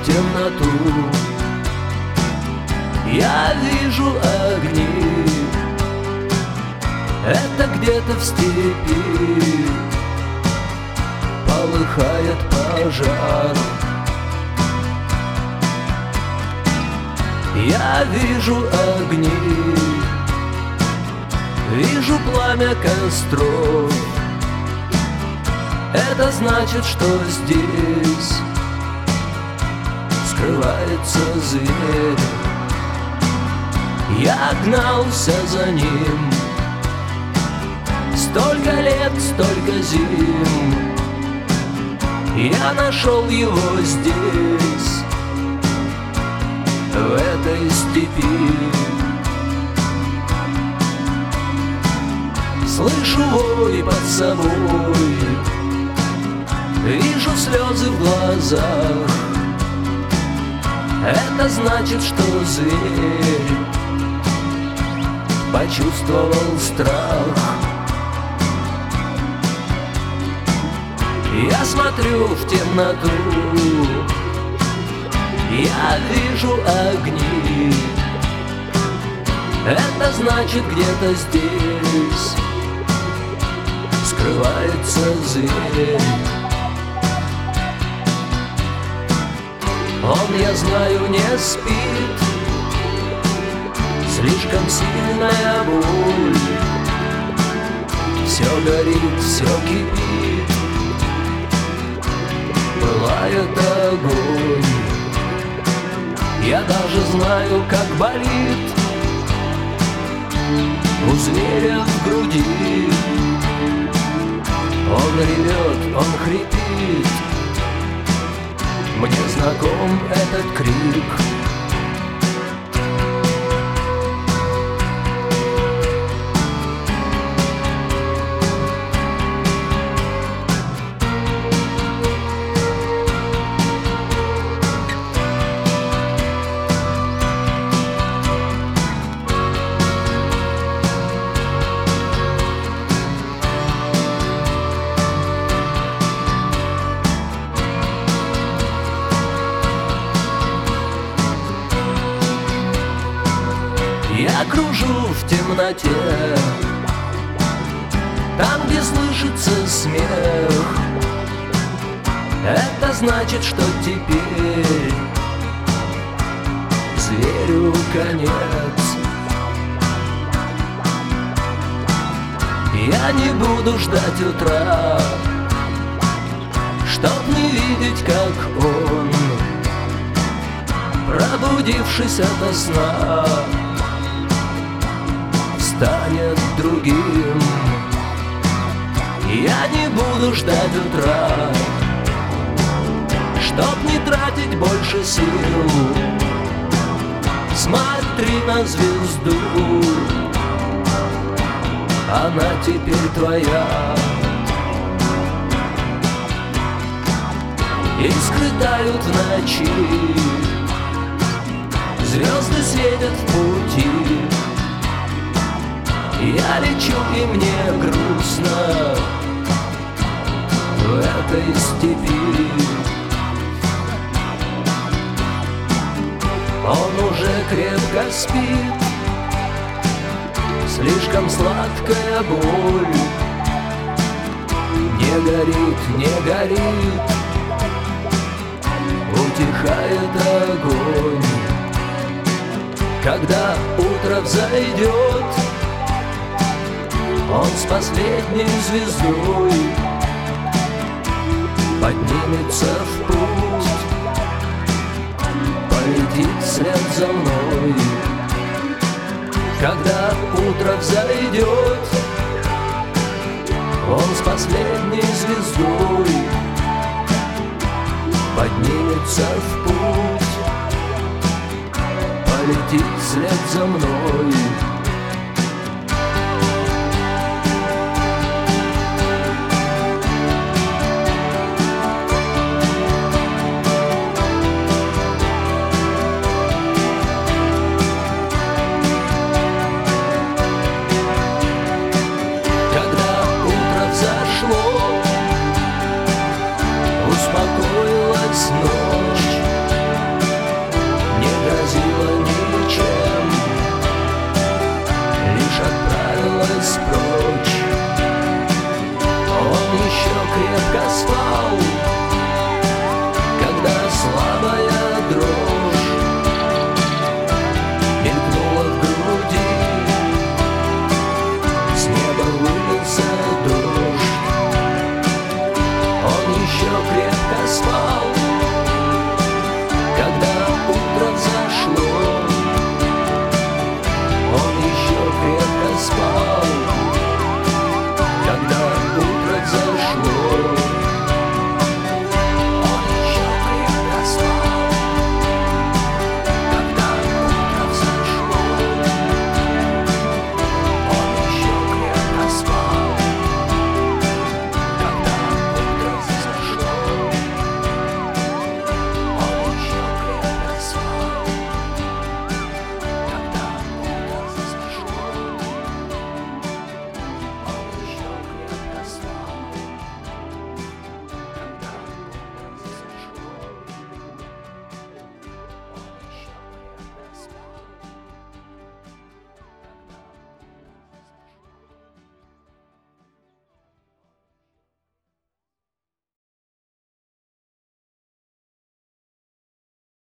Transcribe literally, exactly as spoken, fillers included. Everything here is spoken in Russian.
темноту. Я вижу огни, это где-то в степи полыхает пожар. Я вижу огни, вижу пламя костров. Это значит, что здесь скрывается зверь. Я гнался за ним столько лет, столько зим. Я нашел его здесь, в этой степи. Слышу вой под собой, вижу слезы в глазах. Это значит, что зверь почувствовал страх. Я смотрю в темноту, я вижу огни. Это значит, где-то здесь скрывается зверь. Он, я знаю, не спит, слишком сильная боль. Все горит, все кипит, пылает огонь. Я даже знаю, как болит у зверя в груди. Он ревет, он хрипит, мне знаком этот крик. Я кружу в темноте, там, где слышится смех. Это значит, что теперь зверю конец. Я не буду ждать утра, чтоб не видеть, как он, пробудившись ото сна, станет другим. Я не буду ждать утра, чтоб не тратить больше сил. Смотри на звезду, она теперь твоя. Искры тают в ночи, звезды светят в пути. Я лечу, и мне грустно в этой степи. Он уже крепко спит, слишком сладкая боль. Не горит, не горит, утихает огонь. Когда утро взойдет, он с последней звездой поднимется в путь, полетит вслед за мной. Когда утро взойдет, он с последней звездой поднимется в путь, полетит вслед за мной.